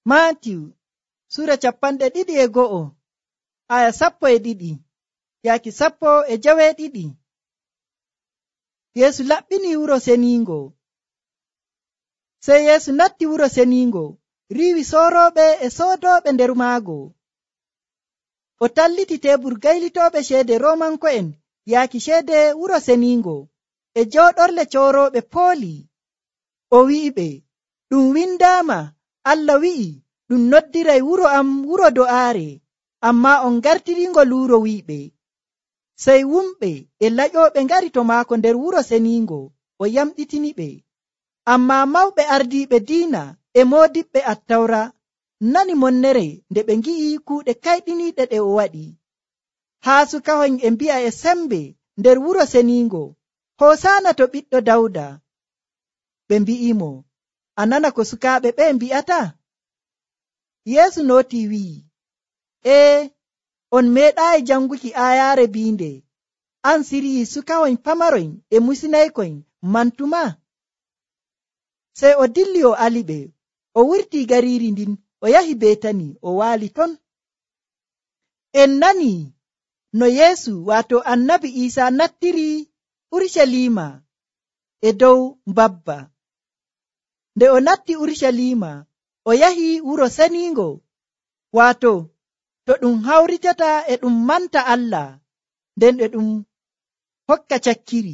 Matiu sura 21 aya 12 yaki 12. Yesu laɓɓini wuro seningo. Sey Yesu natti wuro seningo, riwi soroɓe e sodoɓe nder maago. O talliti tebur gaylitoɓe ceede Romanko'en yaki ceede wuro seningo e joɗorle coroɓe pooli. O wi'iɓe, ɗum windama, Allah wi'i, ɗum noddiray wuro am wuro do'aare, amma on gartiringol wuro wi'iɓe. Sey wumɓe e laƴoɓe ngari to maako nder wuro seningo, o yamɗitiniɓe. Amma mawɓe ardiiɓe diina e moodiɓɓe attawra nani monnere nde ɓe ngi'i kuuɗe kayɗiniiɗe ɗe o waɗi. Haa sukahon e mbi'a e sembe nder wuro seningo, Hosaana to ɓiɗɗo Dawda. Ɓe mbi'imo, a nana ko sukaaɓe ɓe mbi'ata? Yesu noti wi'i, on meeɗaayi janguki ayaare biinde, an siryi sukahon pamaroyn e musinaykoyn mantuma? Sey o dilli o aliɓe, o wurti gariiri ndin, o yahi Betani, o waali ton. En nani no Yesu wato Annabi Isa nattiri Urushalima e dow mbabba. Nde o natti Urushalima, o yahi wuro seningo, wato to ɗum hawritata e ɗum manta Allah, nden e ɗum hokka cakkiri.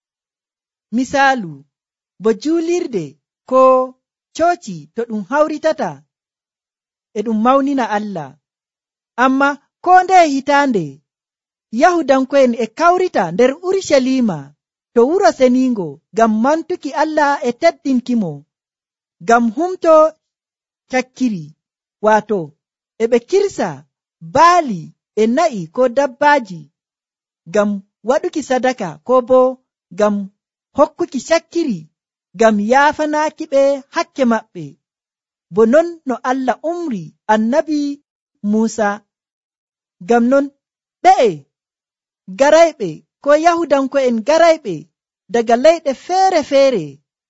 Misaalu, bo juulirde ko coci to ɗum hawritata e ɗum mawnina Allah. Amma ko nde hitande Yahudanko'en e kawrita nder Urushalima to wuro seningo ngam mantuki Allah e teddinkimo, ngam humto cakkiri, wato e ɓe kirsa baali e na'i ko dabbaji ngam waɗuki sadaka, ko bo ngam hokkuki cakkiri, ngam yaafanaki ɓe hakke maɓɓe, bo non no Allah umri Annabi Musa. Ngam non ɓe garayɓe ko Yahudanko'en garayɓe daga leyɗe feere-feere,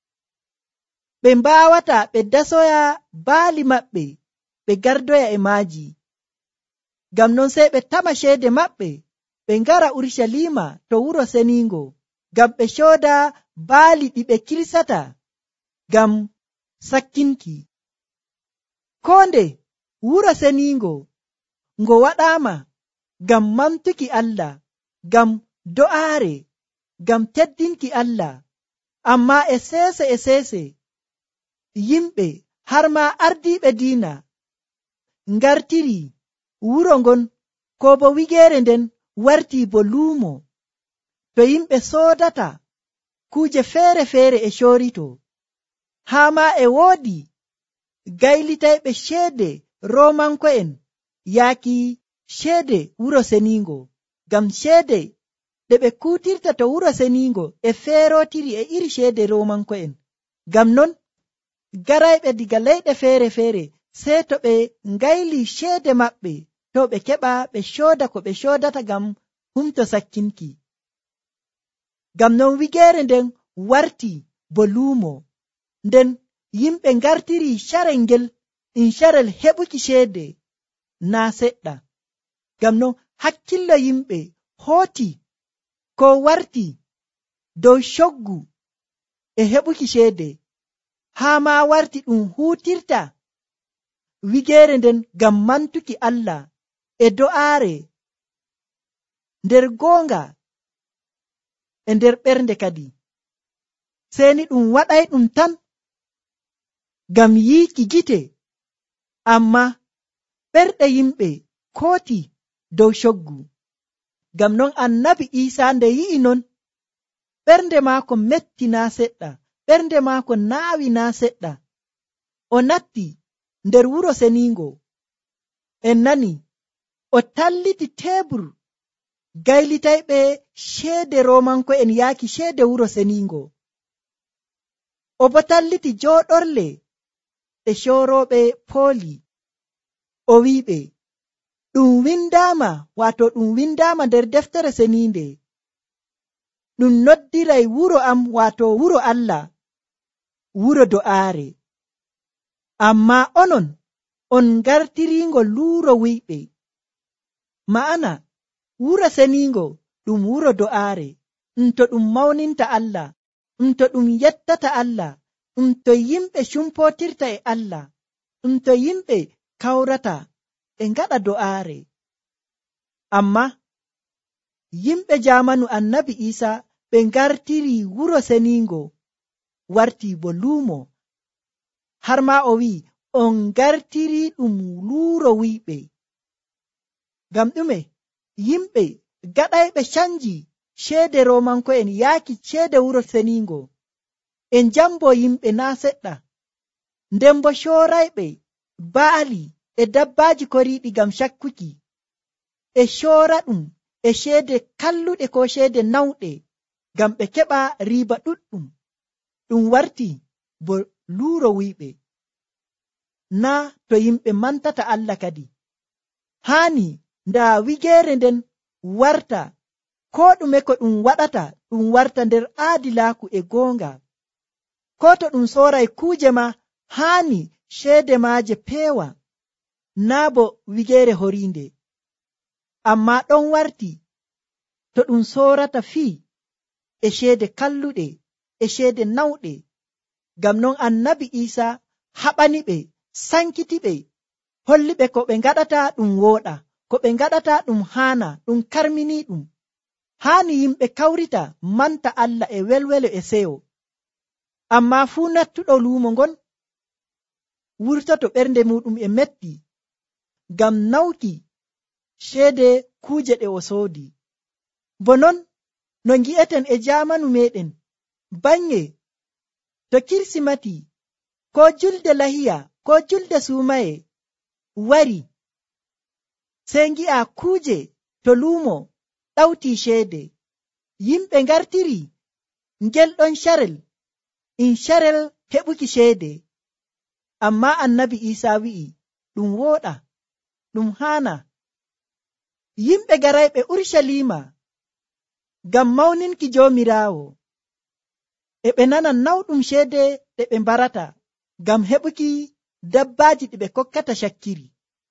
ɓe mbawata ɓe dasoya baali maɓɓe ɓe gardoya e maaji. Ngam non sey ɓe tama ceede maɓɓe ɓe ngara Urushalima to wuro seningo ngam ɓe cooda baali ɗi ɓe kirsata ngam sakkinki. Ko nde wuro seningo ngo waɗama ngam mantuki Allah, ngam do'aare, ngam teddinki Allah, amma e seese yimɓe har ma ardiiɓe diina ngartiri wuro ngon, ko bo wigeere nden warti bo luumo to yimɓe soodata kuje feere-feere e coorito. Haa ma e woodi gaylitayɓe ceede Romanko'en yaaki ceede wuro seningo, ngam ceede ɗe ɓe kuutirta to wuro seningo e feerotiri e iri ceede Romanko'en. Ngam non garayɓe diga leyɗe feere-feere sey to ɓe ngayli ceede maɓɓe to ɓe keɓa ɓe cooda ko ɓe coodata ngam humto sakkinki. Ngam non wigeere nden warti bo luumo, nden yimɓe ngartiri carel ngel ɗum carel heɓuki ceede naa seɗɗa. Ngam non hakkillo yimɓe hooti ko warti dow coggu e heɓuki ceede, haa ma warti ɗum huutirta wigeere nden ngam mantuki Allah e do'aare nder goonga e nder ɓernde kadi. Seni ɗum waɗay ɗum tan ngam yiiki gite, amma ɓerɗe yimɓe kooti dow coggu. Ngam non Annabi Isa nde yi'i non, ɓernde maako metti naa seɗɗa, ɓernde maako naawi naa seɗɗa. O natti nder wuro seningo, en nani o talliti tebur gaylitayɓe ceede Romanko'en yaaki ceede wuro seningo. O bo talliti jooɗorle e cooroɓe pooli. O wi'iɓe, ɗum windama, wato ɗum windama nder deftere seninde, ɗum noddiray wuro am, wato wuro Allah, wuro do'aare. Amma onon on ngartiringo luuro wuyɓe. Ma'ana wuro seningo ɗum wuro do'aare, to ɗum mawninta Allah, to ɗum yettata Allah, to yimɓe cumpotirta e Allah, to yimɓe kawrata ɓe ngaɗa do'aare. Amma yimɓe jamanu annabi Isa ɓe ngartiri wuro seningo warti bo luumo, har ma o wi on ngartiri ɗum luuro wuyɓe. Ngam ɗume? Yimɓe gaɗayɓe canji ceede romanko'en yaaki ceede wuro seningo en jambo yimɓe na seɗɗa, nden bo coorayɓe baali e dabbaji koriɗi gam cakkuki e coora ɗum e ceede kalluɗe ko ceede nawɗe gam ɓe keɓa riba ɗuɗɗum. Ɗum warti bo luuro wuyɓe. Na to yimɓe mantata Allah kadi haani nda wigeere nden warta ko ɗume ko ɗum waɗata ɗum warta nder aadilaaku e goonga. Ko to ɗum sooray kuuje ma haani ceede maaje peewa, naa bo wigeere horiinde. Amma ɗon warti to ɗum soorata fii e ceede kalluɗe e ceede nawɗe. Ngam non annabi Isa haɓani ɓe, sankiti ɓe, holli ɓe ko ɓe ngaɗata ɗum wooɗa, ko ɓe ngaɗata ɗum haana, ɗum karmini ɗum. Haani yimɓe kawrita manta Allah e welwelo e seyo. Amma fuu nattuɗo luumo ngon wurtoto ɓernde muɗum e metti ngam nawki ceede kuuje ɗe o soodi. Bo non no ngi'eten e jamanu meɗen bange to kirsimati ko julde lahiya ko julde suumaye wari, sey ngi'a kuuje to luumo ɗawti ceede, yimɓe ngartiri ngel ɗon carel in carel heɓuki ceede. Amma annabi Isa wi'i ɗum wooɗa, ɗum haana. Yimɓe garayɓe Urshalima ngam mawninki joomiraawo e ɓe nana nawɗum ceede ɗe ɓe mbarata ngam heɓuki dabbaji ɗi ɓe kokkata cakkiri.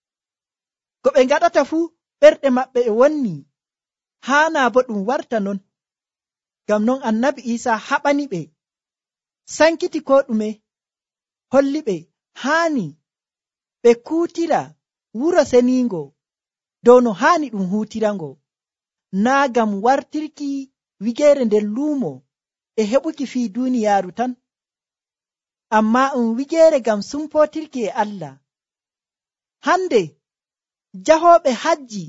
Ko ɓe ngaɗata fuu ɓerɗe maɓɓe e wonni, haana bo ɗum warta non. Ngam non annabi Isa haɓani ɓe, sankiti ko ɗume, holli ɓe haani ɓe kuutira wuro seningo dow no haani ɗum huutirango, naa gam wartirki wigeere nder luumo e heɓuki fii duniyaaru tan, amma wigeere gam sumpotirki e Allah. Hande jahooɓe hajji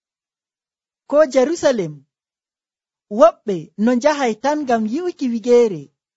ko Jerusalem, woɓɓe no njahay tan gam yi'uki wigeere,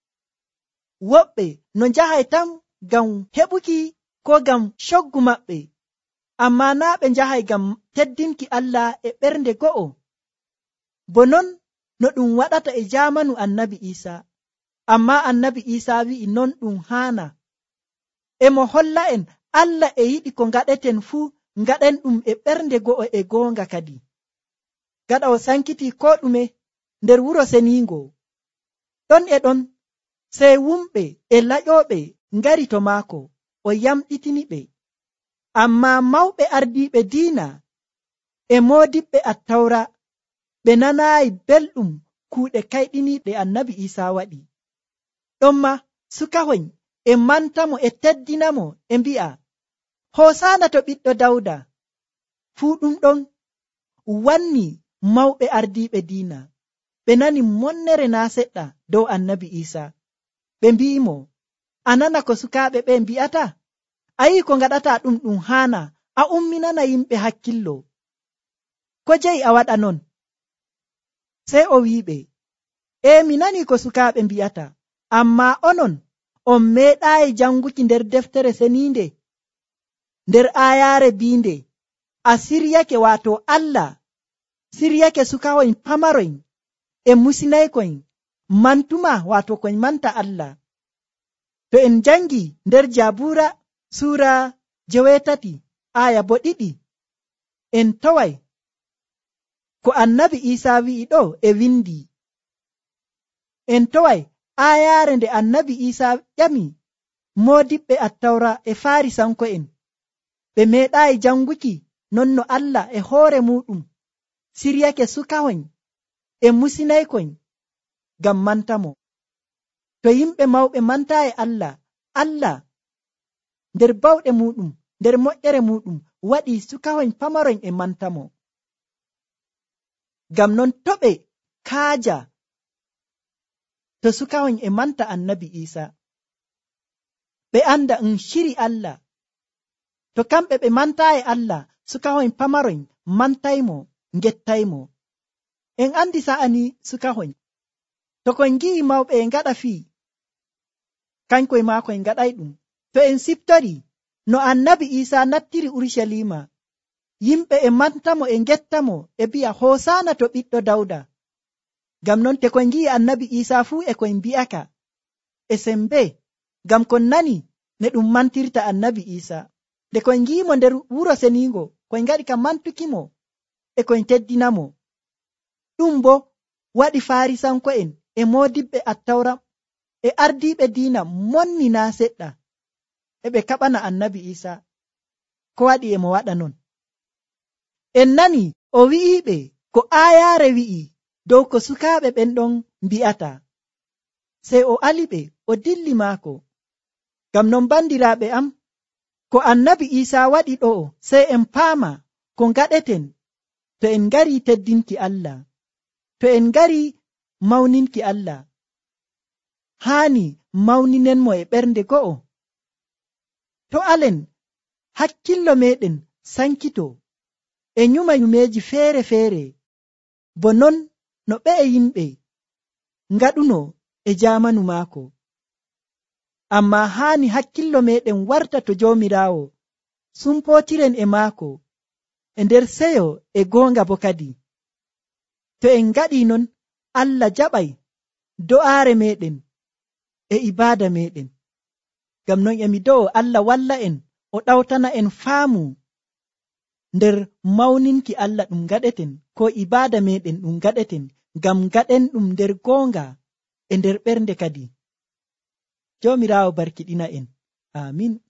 woɓɓe no njahay tan gam heɓuki ko gam coggu maɓɓe, amma naa ɓe njahay gam teddinki Allah e ɓernde go'o. Bo non no ɗum waɗata e jamanu annabi Isa. Amma annabi Isa wi'i non ɗum haana. E mo holla en Allah e yiɗi ko ngaɗeten fuu ngaɗen ɗum e ɓernde go'o e goonga kadi. Gaɗa o sankiti ko ɗume nder wuro seningo, ɗon e ɗon sey wumɓe e laƴoɓe ngari to maako, o yamɗitini ɓe. Amma mawɓe ardiiɓe diina e moodiɓɓe attawra ɓe nanaayi belɗum kuuɗe kayɗiniiɗe annabi Isa waɗi. Ɗonma sukahoy e mantamo e teddinamo e mbi'a hosaana to ɓiɗɗo Dawda. Fuu ɗum ɗon wanni mawɓe ardiiɓe diina ɓe nani monnere naa seɗɗa dow annabi Isa. Ɓe mbi'imo, a nana ko sukaaɓe ɓe mbi'ata? A yi ko ngaɗata ɗum haana, a umminana yimɓe hakkillo. Ko jeyi a waɗa non? Sey o wiɓe, mi nani ko sukaaɓe mbi'ata, amma onon on meeɗaayi janguki nder deftere seninde, nder ayaare biinde, a siryake, wato Allah siryake sukahoyn pamaroyn e musinaykoyn mantuma, wato koyn manta Allah. To en jangi nder Jabura sura 8 aya 2 en taway ko annabi Isa wi'i ɗo e windi. En taway ayaare nde annabi Isa ƴami modiɓɓe attawra e farisanko'en, ɓe meeɗaayi janguki non no Allah e hoore muɗum siryake sukahoñ e musinaykoñ ngam mantamo. To yimɓe mawɓe mantaayi Allah nder bawɗe muɗum nder moƴƴere muɗum waɗi sukahoñ pamaroñ e mantamo. Ngam non to ɓe kaaja to sukahoñ e manta annabi Isa, ɓe anda shiri Allah. To kamɓe ɓe mantaayi Allah, sukahoñ pamaroñ mantaymo gettaymo. En andi sa'ani sukahoñ, to koñ gi'i mawɓe e ngaɗa fii, kañkoy maako en ngaɗay ɗum. To en siftori no annabi Isa nattiri Urushalima, yimɓe e mantamo e gettamo e bi'a hosana to ɓiɗɗo Dawda. Ngam non te koñ gi'i annabi Isa fuu e koñ mbi'aka e sembe, ngam kon nani ne ɗum mantirta annabi Isa. Nde koñ gi'imo nder wuro seningo, koñ ngaɗi ka mantukimo e koñ teddinamo. Ɗum bo waɗi Farisanko'en e modibɓe attawra e ardiɓe diina monni na seɗɗa, e ɓe kaɓana annabi Isa. Ko waɗi e mo waɗa non? En nani o wi'iɓe ko ayaare wi'i dow ko sukaaɓe ɓen ɗon mbi'ata. Sey o aliɓe o dilli maako. Ngam non bandiraaɓe am, ko annabi Isa waɗi ɗo sey en paama ko ngaɗeten to en ngari teddinki Allah, to en ngari mawninki Allah. Haani mawninen mo e ɓernde go'o. To alen hakkillo meɗen sankito e nyumeji feere-feere, bo non no ɓe yimɓe ngaɗuno e jamanu maako. Amma haani hakkillo meɗen warta to Joomiraawo, sumpotiren e maako e nder seyo e goonga bo kadi. To en ngaɗi non, Allah jaɓay do'aare meɗen e ibaada meɗen. Ngam non emi do'o Allah walla en o ɗawtana en faamu nder mawninki Allah ɗum gaɗeten, ko ibaada meɗen ɗum gaɗeten, ngam gaɗen ɗum nder goonga e nder ɓernde kadi. Joomiraawo barkiɗina en. Amin.